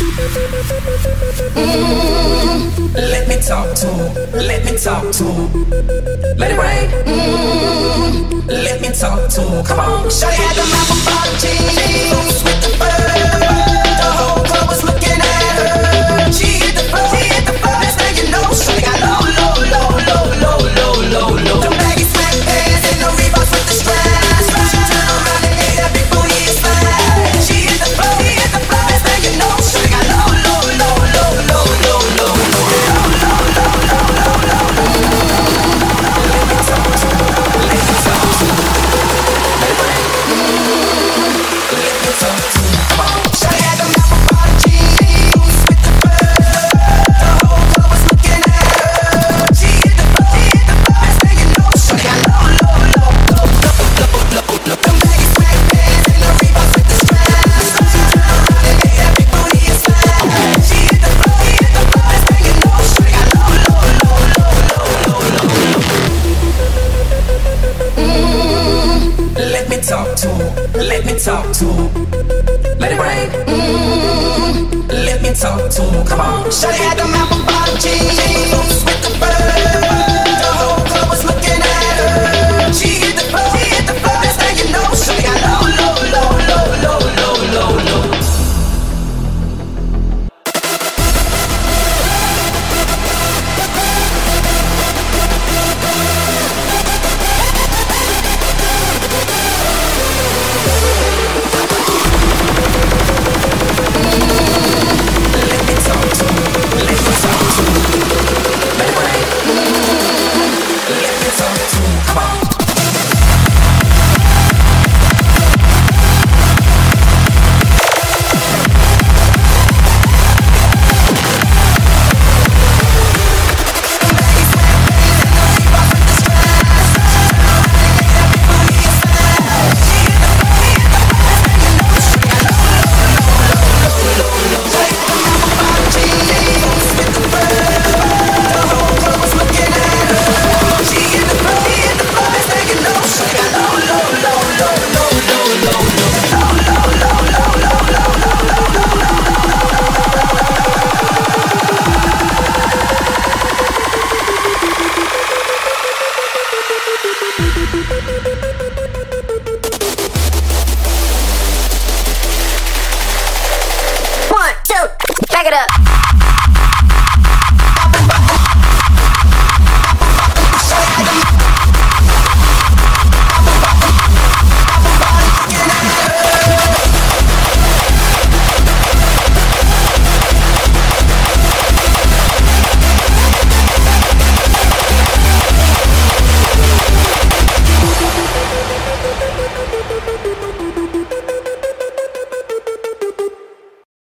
Let me talk to him. Let me talk to him. Let it rain. Let me talk to him. Come on. Shawty had the mouth of jeans with the fur. The whole club was looking at her. She hit the floor. She hit the floor. Next thing you know, shawty got low, low, low, low, low, low, low, low. The baggy sweatpants and the Reeboks with the straps. She turned around and ate that big booty and slide. She hit the floor. She hit the floor. Next thing you know, shawty got low, low, low, low, low, low, low, low, low, low, low, low, low, low. Let me talk to her. Let me talk to her. Let it rain. Let me talk to her. Come on. Shawty had the mouth of jeans with the fur. The whole club was looking at her. She hit the floor. She hit the floor. Next thing you know, shawty got low, low, low, low, low, low, low, low. Them baggy sweatpants and the Reeboks with the straps. She turned around and ate that big booty and slide. She hit the floor. She hit the floor. Next thing you know, shawty got low, low, low, low, low, low, low, low. Let me talk to him. Let me talk to him. Let it rain. Let me talk to him. Come on. Shawty had the mouth of jeans with the fur. The whole club was looking at her. She hit the floor. She hit the floor. Next thing you know, shawty got low, low, low, low, low, low, low, low. Let me talk to him. Let me talk to him. Let it rain. Let me talk to him. Come on. One, two, back it up.